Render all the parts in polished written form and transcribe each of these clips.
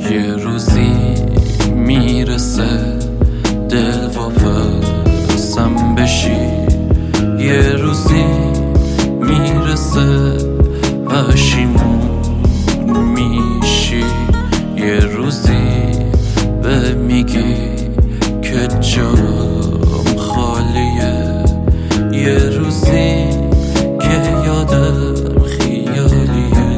یه روزی میرسه دل و پسم بشی، یه روزی میرسه پشیمون میشی، یه روزی به میگی که جام خالیه، یه روزی که یادم خیالیه.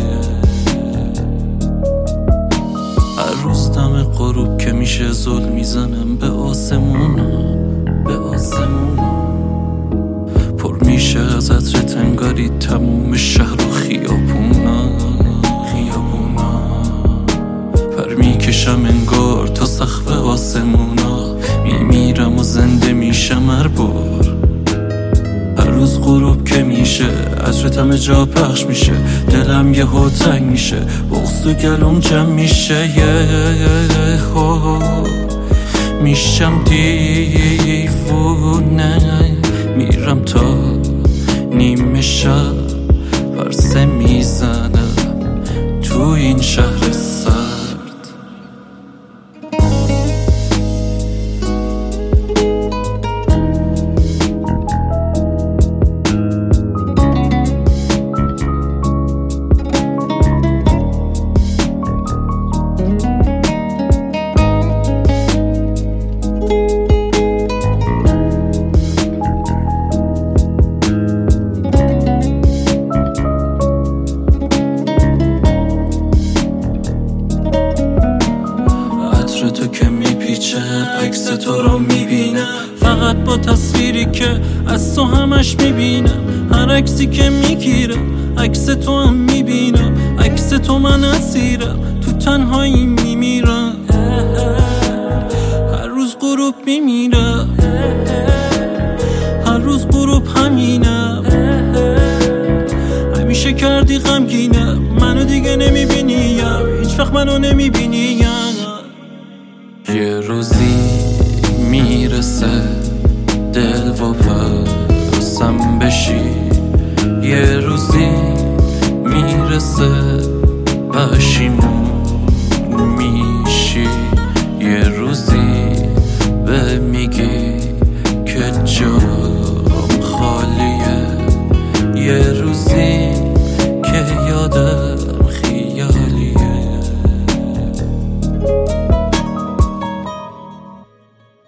هر روز دم غروب که میشه زل میزنم به آسمونا، به آسمونا پر میشه از عطر تنگاری تموم شهر و خیابونا، خیابونا پر میکشم انگار تا سقف آسمونا، میمیرم و زنده میشم هر بار. هر روز غروب که میشه عطرت همه جا پخش میشه، دلم یهو تنگ میشه، بغض و گلوم جمع میشه، میشم دیوونه، میرم تا نیمه شب پرسه میزنم تو این شهر سرد. تو که میپیچه عکس تو رو میبینم، فقط با تصویری که از تو همش میبینم. هر عکسی که میگیرم عکس تو هم میبینم، عکس تو من اسیرم تو تنهایی میمیرم. هر روز غروب میمیرم، هر روز غروب همینم. همیشه کردی غمگینم، منو دیگه نمیبینیم، هیچ وقت منو نمیبینیم.